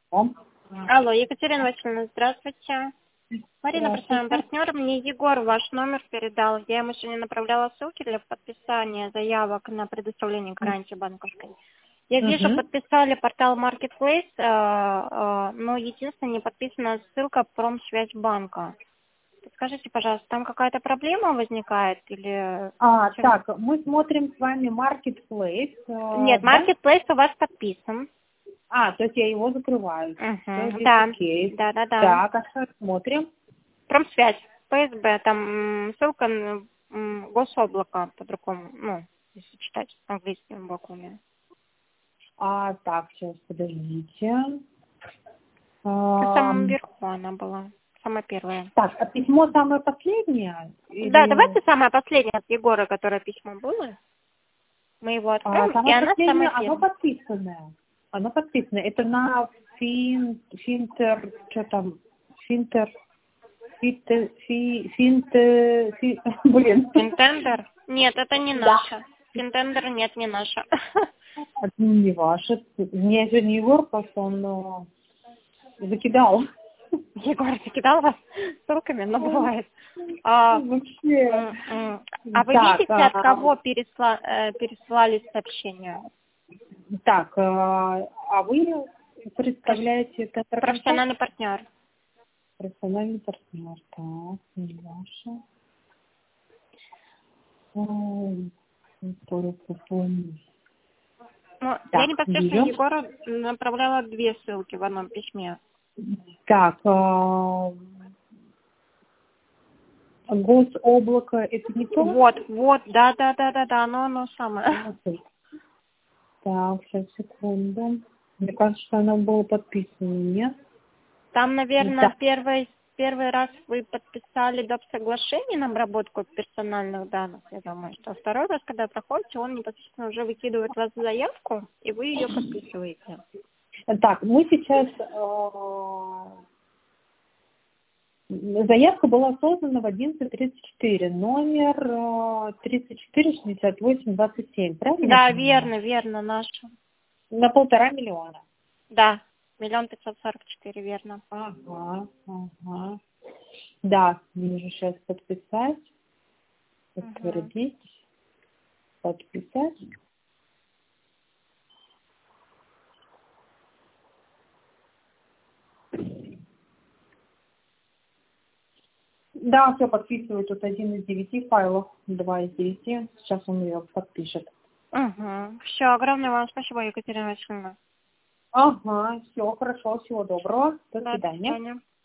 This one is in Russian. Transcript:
Алло, Екатерина Васильевна, здравствуйте. Марина, представляем партнер. Мне Егор ваш номер передал. Я ему сегодня направляла ссылки для подписания заявок на предоставление гарантии банковской. Я вижу, подписали портал Marketplace, но единственное, не подписана ссылка Промсвязьбанка. Скажите, пожалуйста, там какая-то проблема возникает или... Так, мы смотрим с вами Marketplace. Нет, Marketplace у вас подписан. То есть я его закрываю. Да. Окей. Да. Так, а что смотрим? Промсвязь, ПСБ, там ссылка на гособлако по-другому, если читать английским буквами. Так, сейчас, подождите. На самом верху она была, самая первая. Так, а письмо самое последнее? Да, давайте самое последнее от Егора, которое письмо было. Мы его откроем, и Самое она последнее, самая оно первая. подписанное. Оно подписано. Это на Финтер, что там? Финтендер? Нет, это не наша. Финтендер нет, не наша. Это не ваше. Мне же не Егор, потому что он закидал. Егор закидал вас ссылками, но бывает. Вообще. А вы видите, от кого переслали сообщение? Так, а вы представляете это Профессиональный партнер. Профессиональный партнер. Так, не ваше. Я непосредственно Егору направляла 2 ссылки в одном письме. Так, гособлако это не то? Вот, да, оно самое. Так, сейчас, секунду. Мне кажется, что оно было подписано, нет? Там, наверное, первый раз вы подписали доп. Соглашение на обработку персональных данных, я думаю, что второй раз, когда проходите, он непосредственно уже выкидывает вас в заявку, и вы ее подписываете. Так, мы сейчас... Заявка была создана в 11:34, номер 346827, правильно? Да, верно, наша. На 1,5 миллиона. Да, 1 544, верно. Ага. Да, вижу, сейчас подписать, подтвердить, подписать. Да, все подписываю. Тут 1 из 9 файлов, 2 из 9. Сейчас он ее подпишет. Все, огромное вам спасибо, Екатерина Васильевна. Ага, все, хорошо, всего доброго. До свидания. До свидания.